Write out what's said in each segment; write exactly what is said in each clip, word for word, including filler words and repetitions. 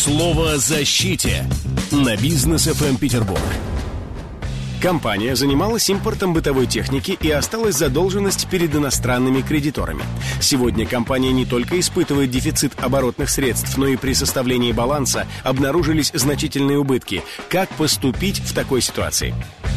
Слово о защите на Бизнес эф эм Петербург. Компания занималась импортом бытовой техники и осталась задолженность перед иностранными кредиторами. Сегодня компания не только испытывает дефицит оборотных средств, но и при составлении баланса обнаружились значительные убытки. Как поступить в такой ситуации?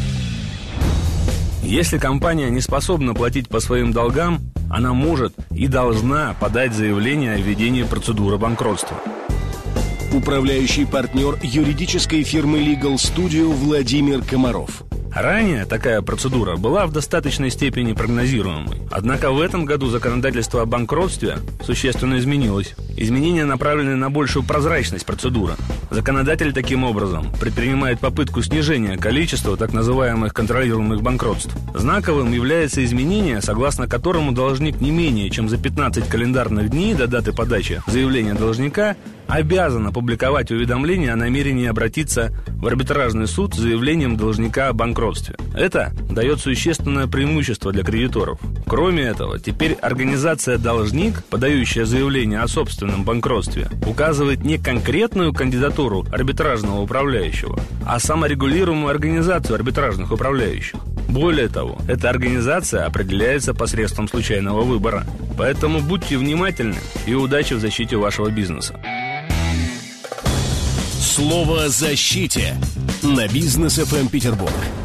Если компания не способна платить по своим долгам, она может и должна подать заявление о введении процедуры банкротства. Управляющий партнер юридической фирмы Legal Studio Владимир Комаров. Ранее такая процедура была в достаточной степени прогнозируемой. Однако в этом году законодательство о банкротстве существенно изменилось. Изменения направлены на большую прозрачность процедуры. Законодатель таким образом предпринимает попытку снижения количества так называемых контролируемых банкротств. Знаковым является изменение, согласно которому должник не менее чем за пятнадцать календарных дней до даты подачи заявления должника обязан опубликовать уведомление о намерении обратиться в арбитражный суд с заявлением должника о банкротстве. Это дает существенное преимущество для кредиторов. Кроме этого, теперь организация-должник, подающая заявление о собственном банкротстве, указывает не конкретную кандидатуру арбитражного управляющего, а саморегулируемую организацию арбитражных управляющих. Более того, эта организация определяется посредством случайного выбора. Поэтому будьте внимательны и удачи в защите вашего бизнеса. Слово о защите на Бизнес эф эм Петербург.